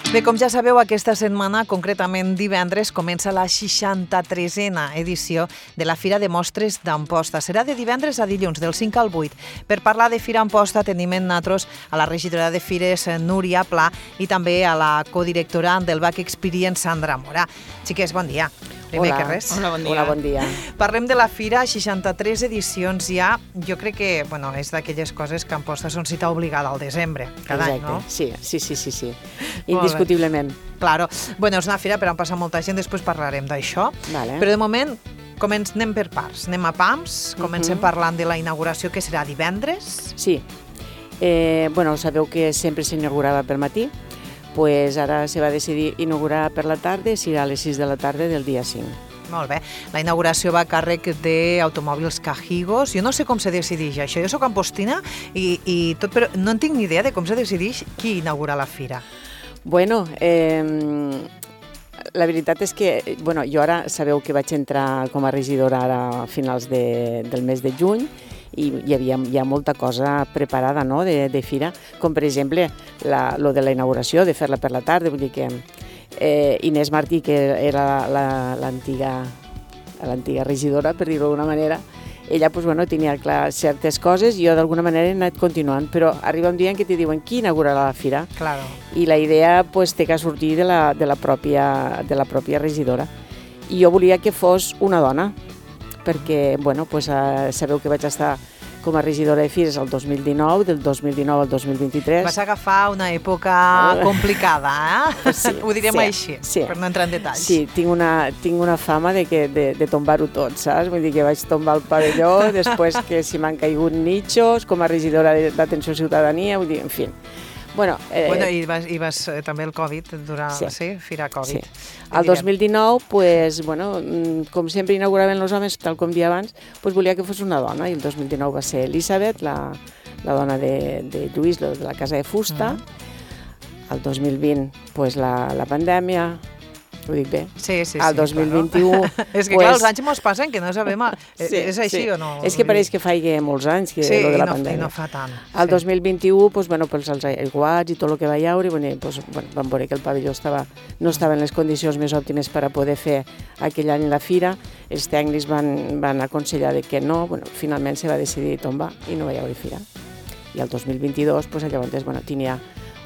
Bé, com ja sabeu, aquesta setmana, concretament divendres, comença la 63a edició de la Fira de Mostres d'Amposta. Serà de divendres a dilluns, del 5 al 8. Per parlar de Fira Amposta tenim en nosaltres a la regidora de Fires, Núria Pla, i també a la codirectora del Back Experience, Sandra Mora. Xiques, bon dia. Primer que res. Hola, bon dia. Hola, bon dia. Parlem de la Fira, 63 edicions ja. Jo crec que, bueno, és d'aquelles coses que Amposta són cita obligada al desembre, cada any, no? Sí. Indiscutiblement. Claro. Bueno, és una fira per on passa molta gent, després parlarem d'això. Vale. Però de moment anem per parts. Anem a pams, comencem parlant de la inauguració, que serà divendres. Sí. Sabeu que sempre s'inaugurava pel matí, pues ara se va decidir inaugurar per la tarda, serà a les 6 de la tarda del dia 5. Molt bé. La inauguració va a càrrec d'Automòbils Cajigos. Jo no sé com se decideix això. Jo soc ampostina i tot, però no en tinc ni idea de com se decideix qui inaugura la fira. Bueno, la veritat és que jo ara sabeu que vaig entrar com a regidora ara a finals del mes de juny i hi havia ja molta cosa preparada, no?, de fira, com per exemple lo de la inauguració, de fer-la per la tarda, vull dir que Inés Martí, que era l'antiga regidora, per dir-ho d'alguna manera, ella tenia clar certes coses i jo d'alguna manera he anat continuant, però arriba un dia en què t'hi diuen qui inaugurarà la fira, Claro. i la idea té que sortir de la pròpia regidora. I jo volia que fos una dona, perquè sabeu que vaig estar com a regidora de Fires el 2019, del 2019 al 2023. Vas agafar una època complicada, eh? Sí, Ho direm sí, així, sí. per no entrar en detalls. Sí, tinc una fama de tombar-ho tot, saps? Vull dir que vaig tombar el pavelló, després que si m'han caigut nichos, com a regidora d'Atenció Ciutadania, vull dir, en fi. I vas també el Covid, Fira Covid. Sí. El 2019, com sempre inauguraven els homes, tal com dia abans, volia que fos una dona, i el 2019 va ser Elisabet, la dona de Lluís, de la Casa de Fusta. El 2020, la pandèmia, ho dic bé? Sí. El 2021... Claro. És que clar, els anys mos passen que no sabem... És així o no? És que pareix que faigui molts anys que lo de la pandèmia. Sí, no fa tant. El 2021, els aiguats i tot el que va haure, vam veure que el pavelló no estava en les condicions més òptimes per a poder fer aquell any la fira. Els tècnics van aconsellar que no, finalment se va decidir tombar i no va haver fira. I el 2022, llavors, tenia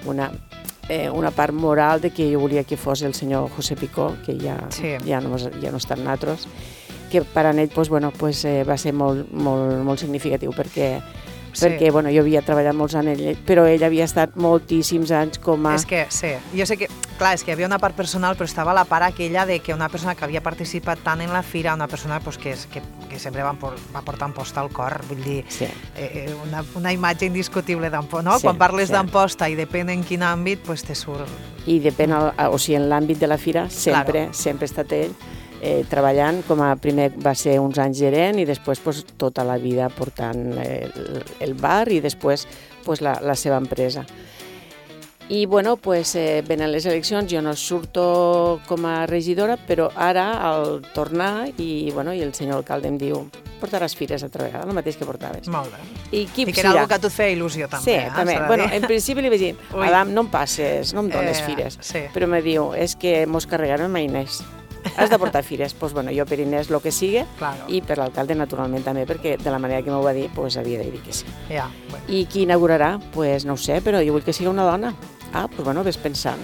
una part moral de que jo volia que fos el senyor José Picó, que ja no està amb nosaltres, que per a ell va ser molt significatiu perquè jo havia treballat molts anys amb ell, però ell havia estat moltíssims anys com a... És que, sí, jo sé que, clar, és que hi havia una part personal, però estava la part aquella de que una persona que havia participat tant en la fira, una persona que sempre va portar Amposta al cor, vull dir, una imatge indiscutible d'Amposta, no? Quan parles d'Amposta i depèn en quin àmbit, te surt... I depèn, en l'àmbit de la fira, sempre ha estat ell, treballant, primer va ser uns anys gerent i després tota la vida portant el bar i després la seva empresa. I venen les eleccions, jo no surto com a regidora, però ara al tornar i el senyor alcalde em diu portaràs fires altra vegada, el mateix que portaves. Molt bé. I que era una cosa que a tu et feia il·lusió també. Sí, també. En principi li vaig dir, Adam, no em passes, no em dones fires. Però me diu, és que mos carregaron a Inés. Has de portar fires. Jo per Inés el que sigui, i per l'alcalde naturalment també, perquè de la manera que m'ho va dir havia de dir que sí. I qui inaugurarà? No ho sé, però jo vull que sigui una dona. Ves pensant,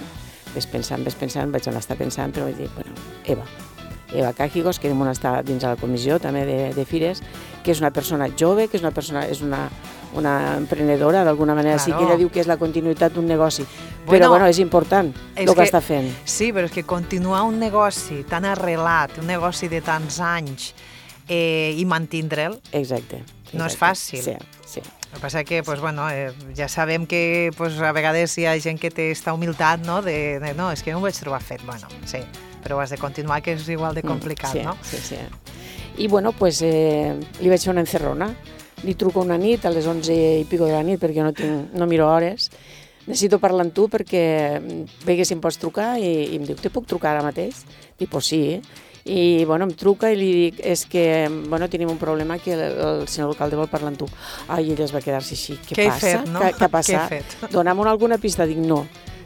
vaig anar a estar pensant, però vaig dir, Eva Cajigos, que està dins de la comissió també de Fires, que és una persona jove, que és una emprenedora, d'alguna manera. Sí que ella diu que és la continuïtat d'un negoci, però és important el que està fent. Sí, però és que continuar un negoci tan arrelat, un negoci de tants anys, i mantindre'l, no és fàcil. Sí. El que passa que, ja sabem que a vegades hi ha gent que té esta humilitat, no?, no, és que no ho vaig trobar fet. Sí, però has de continuar, que és igual de complicat, no? Sí. I, li vaig fer una encerrona. Li truco una nit, a les 11 i pico de la nit, perquè no miro hores. Necessito parlar amb tu perquè veig si em pots trucar, i em diu, te puc trucar ara mateix? Dic, sí. I em truca i li dic, és que tenim un problema que el senyor alcalde vol parlar amb tu. I ella es va quedar així, què passa? Què ha passat? Dona'm alguna pista. Dic, no,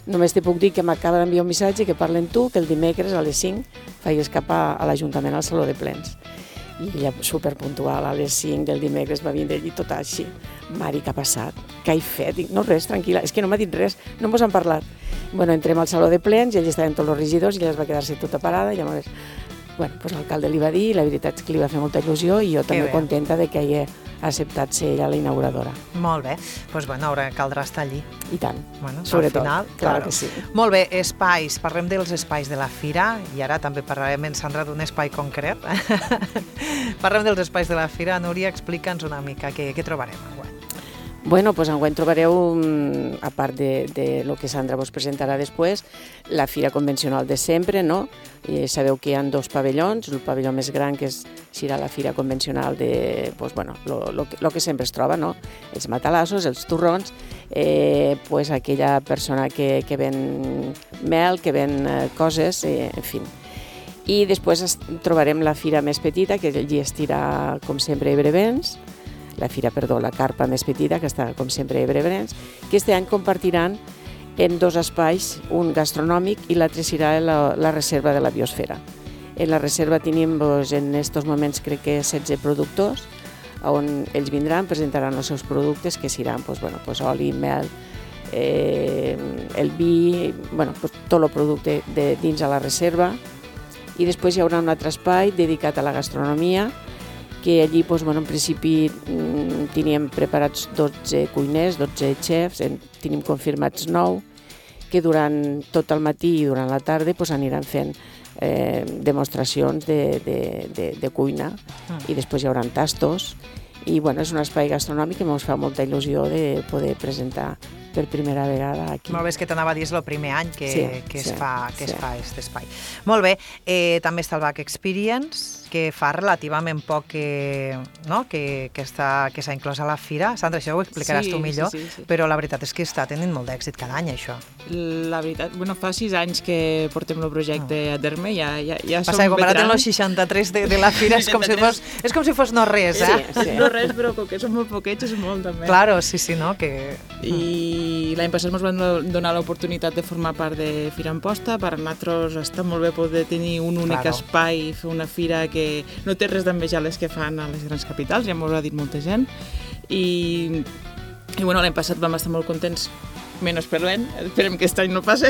Només te puc dir que m'acaba d'enviar un missatge que parlen tu, que el dimecres a les 5 faigues cap a l'Ajuntament al Saló de Plens. I ella, superpuntual, a les 5 del dimecres va vindre allí tot així. Mari, què ha passat? Què he fet? Dic, no, res, tranquil·la, és que no m'ha dit res, no mos han parlat. Bueno, entrem al Saló de Plens i allà estaven tots els regidors i ella es va quedar-se tota parada i llavors, bueno, doncs l'alcalde li va dir, la veritat és que li va fer molta il·lusió i jo també contenta de que hagi acceptat ser ella la inauguradora. Molt bé, doncs bueno, ara caldrà estar allí. I tant, sobretot. Al final, clar que sí. Molt bé, espais, parlem dels espais de la fira i ara també parlarem en Sandra d'un espai concret. Parlem dels espais de la fira. Núria, explica'ns una mica què trobarem enguany. Bueno, doncs enguany trobareu, a part de lo que Sandra vos presentarà després, la fira convencional de sempre, no? I sabeu que hi ha 2 pavellons, el pavelló més gran que serà la fira convencional de, doncs, bueno, lo que sempre es troba, no? Els matalassos, els torrons, pues aquella persona que ven mel, que ven coses, en fi. I després trobarem la fira més petita, que allí estirà, com sempre, Ebrevents, la carpa més petita, que està, com sempre, a Ebrevents, que aquest any compartiran en 2 espais, un gastronòmic i l'altre serà la reserva de la biosfera. En la reserva tenim, en aquests moments, crec que 16 productors, on ells vindran, presentaran els seus productes, que seran oli, mel, el vi, tot el producte dins a la reserva. I després hi haurà un altre espai dedicat a la gastronomia, que allí, en principi, teníem preparats 12 cuiners, 12 xefs, tenim confirmats 9, que durant tot el matí i durant la tarda aniran fent demostracions de cuina i després hi haurà tastos. I és un espai gastronòmic que ens fa molta il·lusió de poder presentar per primera vegada aquí. Molt bé, és que t'anava a dir, és el primer any que es fa aquest espai. Molt bé, també està el Back Experience, que fa relativament poc que s'ha inclòs a la fira. Sandra, això ho explicaràs tu millor, però la veritat és que està tenint molt d'èxit cada any, això. La veritat, fa 6 anys que portem el projecte a terme, ja som veterans. Passa que comparat amb els 63 de la fira és com si fos no res, eh? Sí, no res, però com que som molt poquets és molt, també. Claro, sí, no? I l'any passat ens van donar l'oportunitat de formar part de Fira Amposta. Per a nosaltres està molt bé poder tenir un únic espai, fer una fira que no té res d'envejar les que fan a les grans capitals, ja m'ho ha dit molta gent. I l'any passat vam estar molt contents, menys per l'any, esperem que aquest any no passi,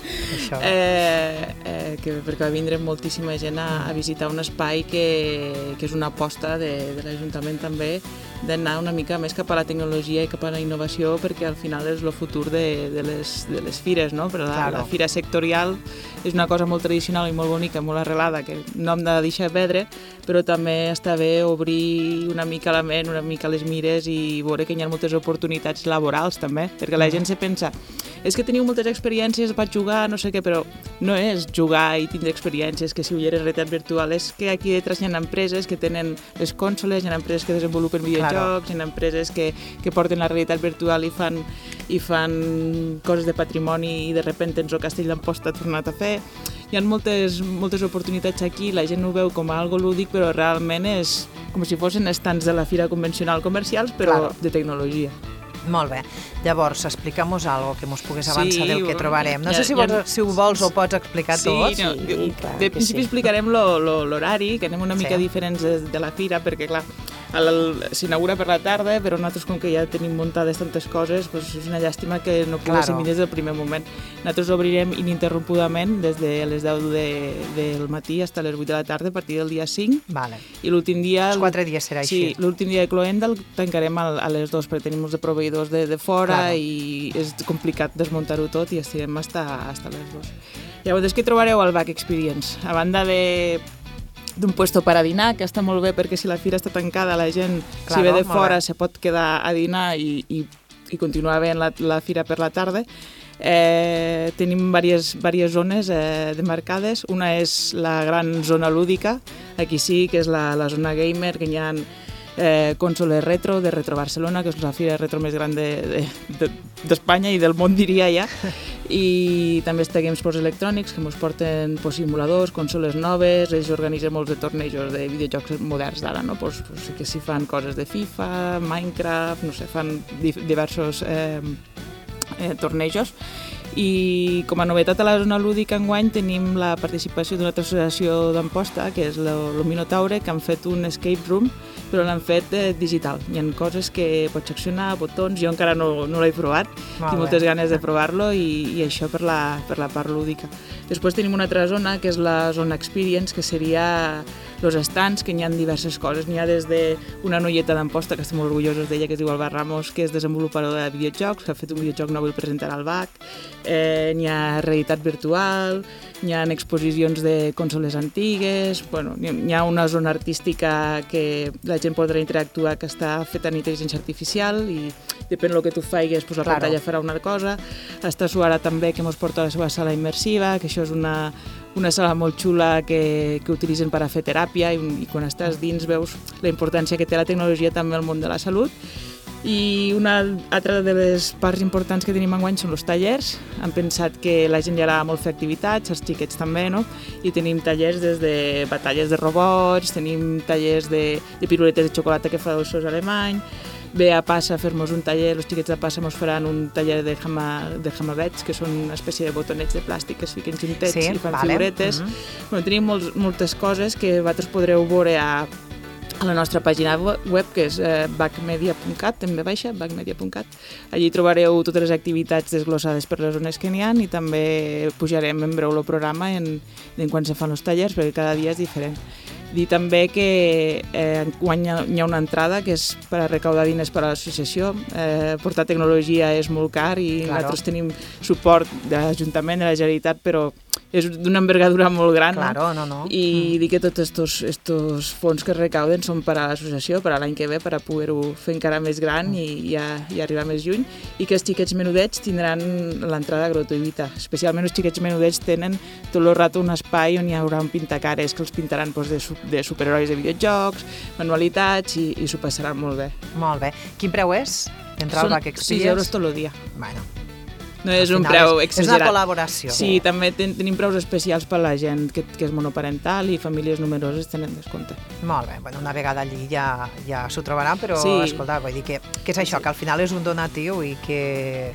perquè va vindre moltíssima gent a visitar un espai que és una aposta de l'Ajuntament també, d'anar una mica més cap a la tecnologia i cap a la innovació, perquè al final és el futur de les fires, no? Però la fira sectorial és una cosa molt tradicional i molt bonica, molt arrelada, que no hem de deixar perdre, però també està bé obrir una mica la ment, una mica les mires i veure que hi ha moltes oportunitats laborals també, perquè la gent se pensa, és que teniu moltes experiències, vaig jugar, no sé què, però no és jugar i tindre experiències, que si ho eres realitat virtual, és que aquí detrás hi ha empreses que tenen les consoles, hi ha empreses que desenvolupen videojocs, hi ha empreses que porten la realitat virtual i fan coses de patrimoni i de repente ens el Castell d'Amposta ha tornat a fer. Hi ha moltes oportunitats aquí, la gent ho veu com a algo lúdic, però realment és com si fossin estants de la fira convencional comercials, però de tecnologia. Molt bé. Llavors, explica'm-nos alguna cosa que mos pugues avançar del que trobarem. No sé si ho vols o pots explicar tot. De principi explicarem l'horari, que anem una mica diferents de la fira, perquè, clar, s'inaugura per la tarda, però nosaltres, com que ja tenim muntades tantes coses, és una llàstima que no poguéssim ir des del primer moment. Nosaltres obrirem ininterrompudament des de les 10 del matí fins a les 8 de la tarda, a partir del dia 5. I l'últim dia... Els 4 dies serà així. Sí, l'últim dia de cloenda el tancarem a les 2, perquè tenim els proveïdors de fora i és complicat desmuntar-ho tot i estirem fins a les 2. Llavors, què trobareu al Back Experience? A banda d'un puesto per a dinar, que està molt bé perquè si la fira està tancada, la gent, si ve de fora, se pot quedar a dinar i continuar veient la fira per la tarda. Tenim diverses zones demarcades. Una és la gran zona lúdica, aquí sí, que és la zona gamer, que hi ha consoles retro, de Retro Barcelona, que és la fira retro més gran d'Espanya i del món, diria ja. I també està GameSports Electronics, que ens porten simuladors, consoles noves, ells organitzen molts de tornejos de videojocs moderns d'ara, no? Que si fan coses de FIFA, Minecraft, no sé, fan diversos tornejos. I com a novetat a la zona lúdica enguany tenim la participació d'una altra associació d'Amposta, que és el Minotaure, que han fet un escape room, però l'han fet digital. Hi ha coses que pots accionar, botons, jo encara no l'he provat, tinc moltes ganes de provar-lo i això per la part lúdica. Després tenim una altra zona, que és la zona Experience, que seria els estants, que n'hi ha diverses coses. N'hi ha des d'una noieta d'Amposta, que estem molt orgullosos d'ella, que es diu Alba Ramos, que és desenvolupadora de videojocs, que ha fet un videojoc nou i el presentarà al BAC. N'hi ha realitat virtual, n'hi ha exposicions de consoles antigues, n'hi ha una zona artística que la gent podrà interactuar, que està feta en intel·ligència artificial i depèn del que tu faigues, la pantalla farà una cosa. Està Suara també, que ens porta a la seva sala immersiva, que això és una sala molt xula que utilitzen per a fer teràpia i quan estàs dins veus la importància que té la tecnologia també al món de la salut. I una altra de les parts importants que tenim enguany són els tallers. Hem pensat que la gent li agrada molt fer activitats, els xiquets també, no? I tenim tallers des de batalles de robots, tenim tallers de piruletes de xocolata que fa dolços alemany, ve a Passa a fer-nos un taller, els xiquets de Passa ens faran un taller de hamavets, que són una espècie de botonets de plàstic que es fiquen juntets i fan figuretes. Tenim moltes coses que vosaltres podreu veure a la nostra pàgina web, que és bacmedia.cat, bacmedia.cat. Allí trobareu totes les activitats desglossades per les zones que n'hi ha i també pujarem en breu el programa en quan se fan els tallers, perquè cada dia és diferent. Dir també que enguany hi ha una entrada que és per a recaudar diners per a l'associació. Portar tecnologia és molt car i nosaltres tenim suport de l'Ajuntament, de la Generalitat, però és d'una envergadura molt gran. I dir que tots aquests fons que es recauden són per a l'associació, per a l'any que ve, per a poder-ho fer encara més gran i arribar més lluny, i que els xiquets menudets tindran l'entrada gratuïta. Especialment els xiquets menudets tenen tot el rato un espai on hi haurà un pintacares que els pintaran de superherois de videojocs, manualitats, i s'ho passaran molt bé. Molt bé. Quin preu és? Entrar al BAC Experience? 6 euros tot el dia. Bueno, no és un preu exagerat. És una col·laboració. Sí, també tenim preus especials per la gent que és monoparental i famílies numeroses tenen descompte. Molt bé, una vegada allí ja s'ho trobaran, però escolta, vull dir que és això, que al final és un donatiu i que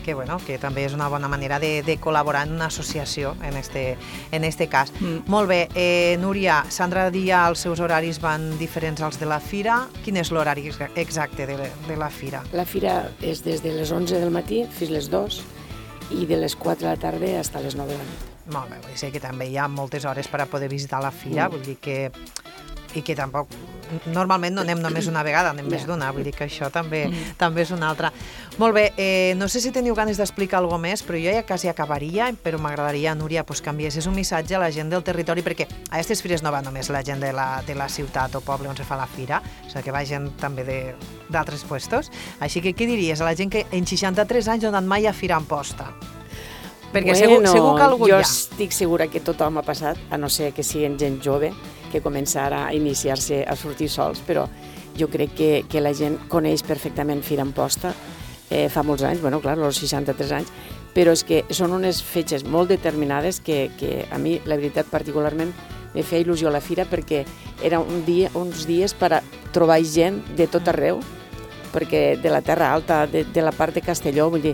també és una bona manera de col·laborar en una associació, en este cas. Molt bé, Núria, Sandra dia els seus horaris van diferents als de la fira. Quin és l'horari exacte de la fira? La fira és des de les 11 del matí fins les 2 i de les 4 de la tarda fins a les 9 de la nit. Molt bé, vull dir que també hi ha moltes hores per a poder visitar la fira, vull dir que tampoc, normalment no anem només una vegada, anem més d'una, vull dir que això també és una altra. Molt bé, no sé si teniu ganes d'explicar alguna més, però jo ja quasi acabaria, però m'agradaria, Núria, que enviessis un missatge a la gent del territori, perquè a aquestes fires no va només la gent de la ciutat o poble on se fa la fira, sinó que va gent també d'altres puestos. Així que què diries a la gent que en 63 anys no han anat mai a Fira Amposta? Perquè segur que algú hi ha. Jo estic segura que tothom ha passat, a no ser que siguin gent jove, que comença ara a iniciar-se a sortir sols, però jo crec que la gent coneix perfectament Fira Amposta. Fa molts anys, clar, als 63 anys, però és que són unes fetges molt determinades que a mi, la veritat, particularment, me feia il·lusió a la fira perquè era uns dies per a trobar gent de tot arreu, perquè de la Terra Alta, de la part de Castelló, vull dir,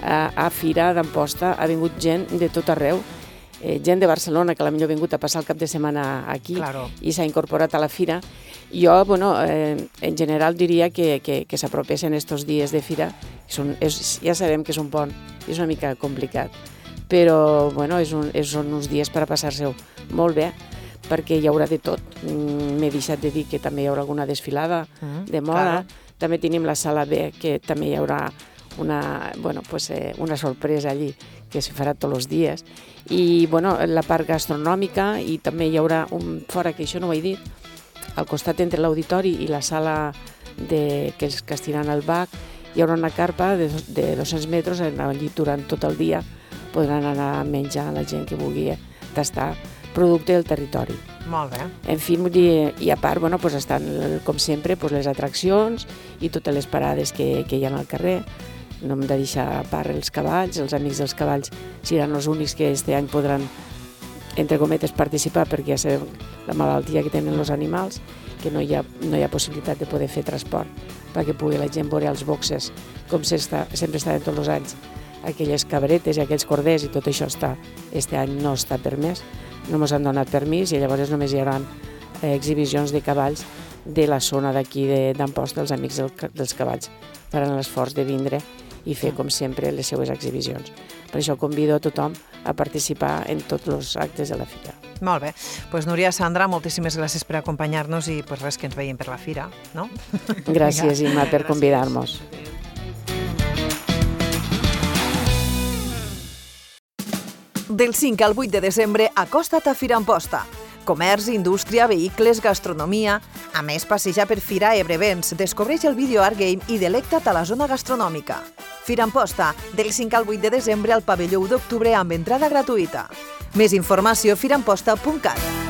a Fira d'Amposta ha vingut gent de tot arreu, gent de Barcelona que potser ha vingut a passar el cap de setmana aquí i s'ha incorporat a la fira. Jo, en general diria que s'apropessin estos dies de fira. Ja sabem que és un pont, és una mica complicat, però són uns dies per a passar-se-ho molt bé, perquè hi haurà de tot. M'he deixat de dir que també hi haurà alguna desfilada de moda. També tenim la sala B, que també hi haurà una sorpresa allí que se farà tots els dies. I la part gastronòmica, i també hi haurà fora, que això no ho he dit, al costat entre l'auditori i la sala que estiran al BAC, hi haurà una carpa de 200 metres, allí durant tot el dia podran anar a menjar la gent que vulgui tastar producte del territori. Molt bé. En fi, i a part, estan, com sempre, les atraccions i totes les parades que hi ha al carrer. No hem de deixar a part els cavalls, els amics dels cavalls seran els únics que este any podran, entre cometes, participar, perquè ja sabem la malaltia que tenen els animals, que no hi ha possibilitat de poder fer transport perquè pugui la gent veure els boxes, com sempre estaven tots els anys, aquelles cabretes i aquells corders, i tot això este any no està permès, no ens han donat permís, i llavors només hi haurà exhibicions de cavalls de la zona d'aquí d'Amposta, els amics dels cavalls faran l'esforç de vindre i fer, com sempre, les seues exhibicions. Per això convido a tothom a participar en tots els actes de la fira. Molt bé. Doncs Núria, Sandra, moltíssimes gràcies per acompanyar-nos i res que ens veiem per la fira, no? Gràcies, Imma, per convidar-nos. Del 5 al 8 de desembre, acosta't a Fira Amposta. Comerç, indústria, vehicles, gastronomia... A més, passeja per Fira Ebrevents, descobreix el Video Art Game i delecta't a la zona gastronòmica. Fira Amposta, del 5 al 8 de desembre al pavelló 1 d'octubre amb entrada gratuïta. Més informació, firamposta.cat.